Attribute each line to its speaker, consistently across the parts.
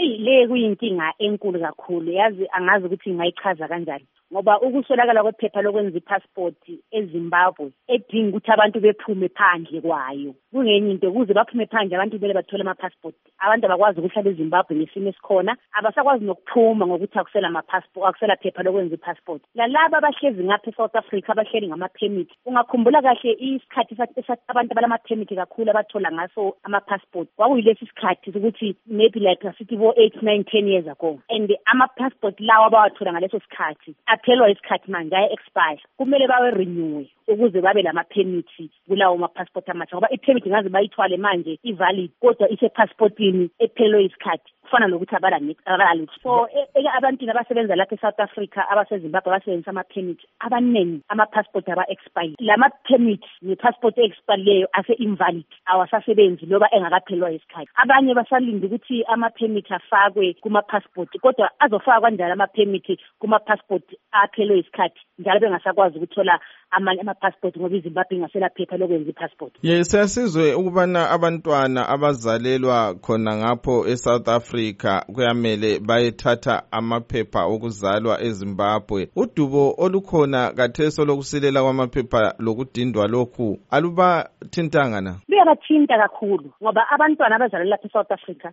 Speaker 1: le kuyinkinga enkulu kakhulu, yazi angazi ukuthi ngayichaza kanjani. Ngoba ukuswelakala kwephepha lokwenza ipassport eZimbabwe edinga ukuthi abantu bephume phandle kwayo. Kungenye into ukuze baphume phandle abantu bele bathole ama-passport. Abantu abakwazi ukuhlala eZimbabwe ngesimo esikhona, abasakwazi nokuphuma ngokuthi akusela ama-passport, akusela phepha lokwenza ipassport. Lalaba abahlezi ngapha eSouth Africa abahleli ngama-permit. Ungakhumbula kahle isikhathi abantu balama-permit kakhulu abathola ngaso ama-passport. Kwakuyilesi sikhathi ukuthi maybe like asithi 8, 9, 10 years ago. And ama-passport lawa abawathola ngaleso sikhathi aphelwa isikhathi manje aya-expire. Kumele bawe-renew ukuze babe lama-permit kulawo ma-passport amasha. Ngoba i-permit ngaze bayithwale manje i-valid kodwa ise-passportini ephelwe isikhathi. Kufana nokuthi abalalitho. So abantwini abasebenza lapha eSouth Africa abaseZimbabwe abasebenzisa ama-permit abaningi ama-passport aba-expire. Lama-permit ne-passport e-expire leyo ase-invalid awasasebenzi loba engakaphelwa isikhathi. Abanye basalinde ukuthi ama-permit afakwe kuma-passport kodwa azofakwa kanjani ama-permit kuma-passport aphelwe isikhathi njalo bengasakwazi ukuthola amanye ama-passport ngoba iZimbabwe ingasela phepha lokwenza i-passport.
Speaker 2: Yes, siyasizwe ukubana abantwana abazalelwa khona ngapho eSouth Africa kuyamele bayethatha amaphepha okuzalwa eZimbabwe. Udubo olukhona katheso lokusilela kwamaphepha lokudindwa lokhu alubathintanga na?
Speaker 1: Luyabathinta kakhulu ngoba abantwana abazalelwa lapha eSouth Africa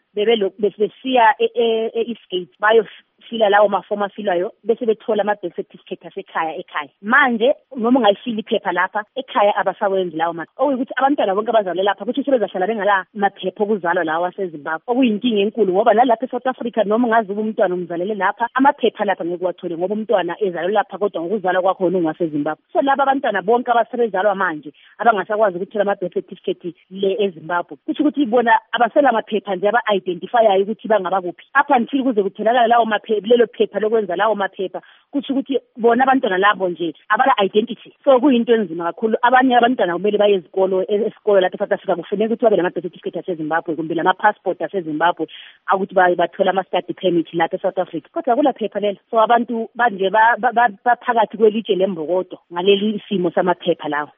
Speaker 1: besiya e-Eastgate bayofila lawo mafomu afilwayo bese bethola ama-birth certificate ekhaya. Manje noma ungayifili iphepha lapha ekhaya abasawenzi lawo okuyukuthi abantwana bonke abazalelwa lapha kuthi sebezahlala bengala maphepha okuzalwa lawo waseZimbabwe. Okuyinkinga enkulu ngoba nalapha eSouth Africa noma ungazi umntwana umzalele lapha amaphepha lapha ngeke uwathole ngoba umntwana ezalelwe lapha kodwa ngokuzalwa kwakhona ungaseZimbabwe. So laba abantwana bonke abasebezalwa manje abangasakwazi ukuthola ama-birth certificate le eZimbabwe kuthi ukuthi bona abasela maphepha nje aba-identifyayo ukuthi bangabakuphi up until kuze kutholakala lawo maphepha lelo phepha lokwenza lawo maphepha kuthi ukuthi bona abantwana labo nje abala identity. So kuyinto enzima kakhulu. Abanye abantwana kumele baye esikolo lapha eSouth Africa kufanele ukuthi babe nama-birth certificate aseZimbabwe kumbe lama-passport aseZimbabwe ukuthi bathola ama-study permit lapha eSouth Africa kodwa kula phepha lelo. So abantu banje baphakathi kwelitshe lembokodo ngaleli simo samaphepha lawo.